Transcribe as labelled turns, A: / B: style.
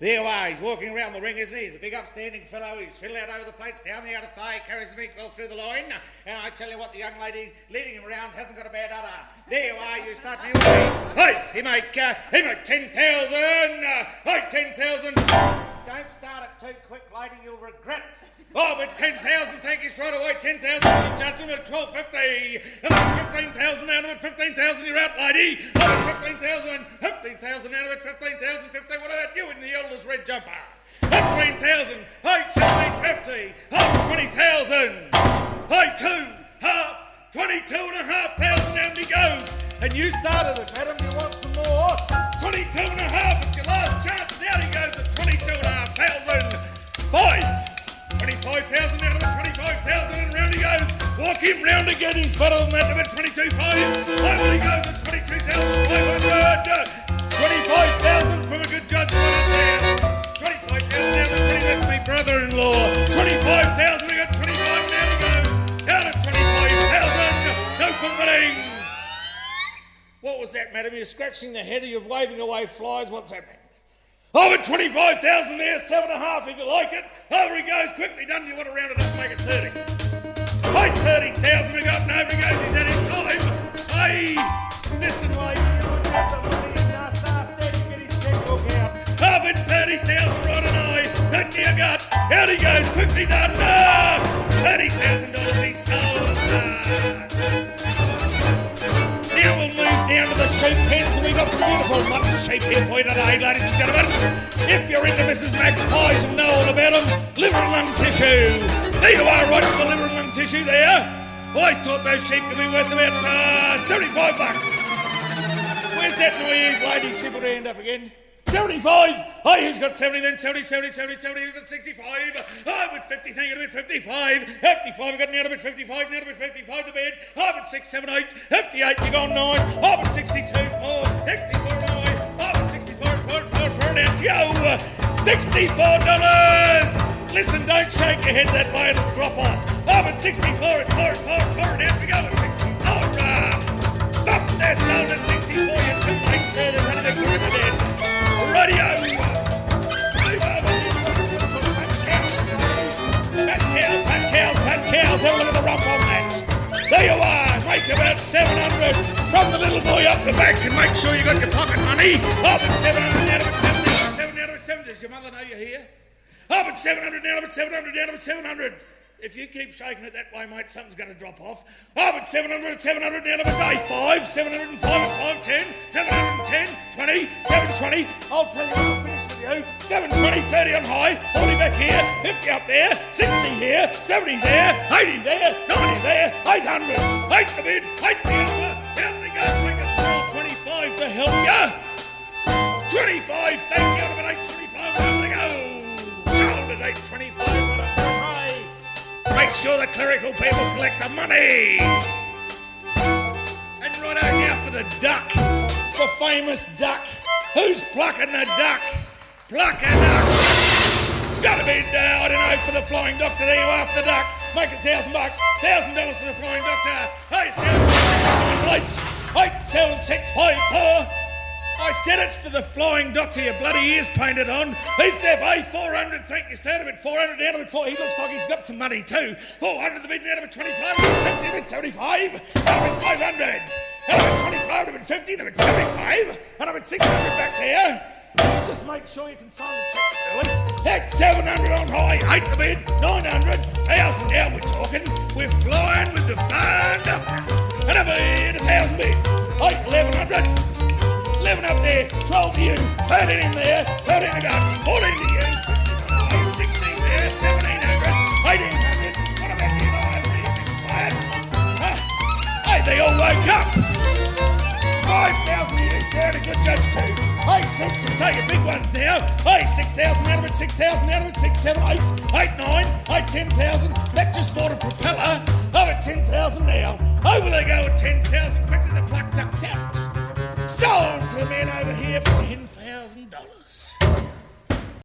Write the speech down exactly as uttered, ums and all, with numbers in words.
A: There you are, he's walking around the ring, isn't he? He's a big upstanding fellow, he's fiddled out over the plates, down the outer thigh, carries the meat well through the loin, and I tell you what, the young lady leading him around hasn't got a bad udder. There you are, you start me away. Hey, he make, uh, he make ten thousand, uh, hey, ten thousand. Don't start it too quick, lady, you'll regret it. Oh, but ten thousand, thank you, straight away, ten thousand, judge him at twelve fifty. And then fifteen thousand out of it, fifteen thousand, you're out, lady. Oh, fifteen thousand, fifteen thousand out of it, fifteen thousand, fifteen, what about you in the eldest red jumper? fifteen thousand, hey, seventeen fifty, oh, twenty thousand, hey, two, half, twenty-two and a half thousand, down he goes. And you started it, madam, you want some more? twenty-two and a half, it's your last chance, down he goes at twenty-two and a half thousand, five. twenty-five thousand out of it, twenty-five thousand, and round he goes. Walk him round again, he's better than that, about twenty-two five. Over he goes at twenty-two thousand five hundred. twenty-five thousand from a good judge right there. twenty-five thousand out of twenty, that's me brother-in-law. twenty-five thousand, we got twenty-five, and out he goes. Out of twenty-five thousand, no forbidding. What was that, madam? You're scratching the head, or you're waving away flies, what's that mean? Over twenty-five thousand there, seven and a half if you like it. Over he goes, quickly done. You want to round it up and make it thirty. Hey, thirty thousand we got, and over he goes, he's had his time. Hey, listen, lady, you would have the money and just ask Daddy to get his checkbook out. Oh, but thirty thousand right and I, that you got. Out he goes, quickly done. Ah, thirty thousand dollars he sold. Ah. Now we'll move down to the sheep pens, and we've got some beautiful mutton sheep here for you today, ladies and gentlemen. If you're into Missus Max pies and know all about them, liver and lung tissue. There you are, right for the liver and lung tissue there. Well, I thought those sheep could be worth about uh, seventy-five bucks. Where's that naive lady? She put her hand up again. seventy-five! Hey, who's got seventy then? seventy, seventy, seventy, seventy, who's got sixty-five? Oh, but fifty, thank you, a bit fifty-five. fifty-five, I got now a bit fifty-five, now a bit fifty-five, the bed. Oh, but six, seven, eight. fifty-eight, you gone nine. Oh, but sixty-two, four. sixty-four, nine. Oh, but sixty-four, four, four, four, now go. sixty-four dollars! Listen, don't shake your head that way, it'll drop off. Oh, but sixty-four, at four, four, four, now we go at sixty-four. Uh, Buff, they're sold at sixty-four, you're too late, sir, there's only the good in the bed. Radio! Fat cows, fat cows, fat cows. Have a look at the rump on that. There you are. Make about seven hundred from the little boy up the back, and make sure you got your pocket money. Up at seven hundred, down at seven, down at seven, down at seven. Does your mother know you're here? Up at seven hundred, down at seven hundred, down at seven hundred. If you keep shaking it that way, mate, something's going to drop off. Up at seven hundred, seven hundred, down to a day five, seven hundred five at five ten, seven hundred ten, twenty, seven twenty. I'll tell you, I'll finish with you. seven twenty, thirty on high, forty back here, fifty up there, sixty here, seventy there, eighty there, ninety there, eight hundred. eight the bid, eight the offer. Out they go, take a small twenty-five to help ya. twenty-five, thank you, out of eight twenty-five, out they go. Sold at eight twenty-five, right up the high. Make sure the clerical people collect the money. And right out now for the duck, the famous duck. Who's plucking the duck? Pluck a duck. Gotta be, uh, I don't know, for the Flying Doctor. There you are for the duck. Make it thousand bucks. Thousand dollars for the Flying Doctor. Hey, thousand dollars. Eight, seven, six, five, four. I said it's for the Flying Doctor, your bloody ears painted on. He's there for four hundred, thank you, sir, to bid four hundred, down to bid four. He looks like he's got some money too. four hundred, the bid down to bid twenty-five, fifty, to bid seventy-five, down to bid five hundred, down to bid twenty-five, to bid fifty, to bid seventy-five, and to bid six hundred back here. Just make sure you can sign the check, Sterling. That's seven hundred on high, eight the bid, nine hundred, one thousand now we're talking. We're flying with the Flying Doctor. And a bid, one thousand bid, eight, eleven hundred. eleven up there, twelve to you, thirteen in there, thirteen to go, fourteen to you, sixteen there, seventeen hundred, eighteen hundred, what about you, nine hundred, quiet? Huh? Hey, they all woke up. five thousand to you, sir, and a good judge too. Hey, six, we'll take your big ones now. Hey, six thousand out of it, six thousand out of it, six, seven, eight, eight, nine, eight, ten thousand. That just bought a propeller. Over at ten thousand now. Over they go at ten thousand, quickly the pluck ducks out. Sold to the man over here for ten thousand dollars.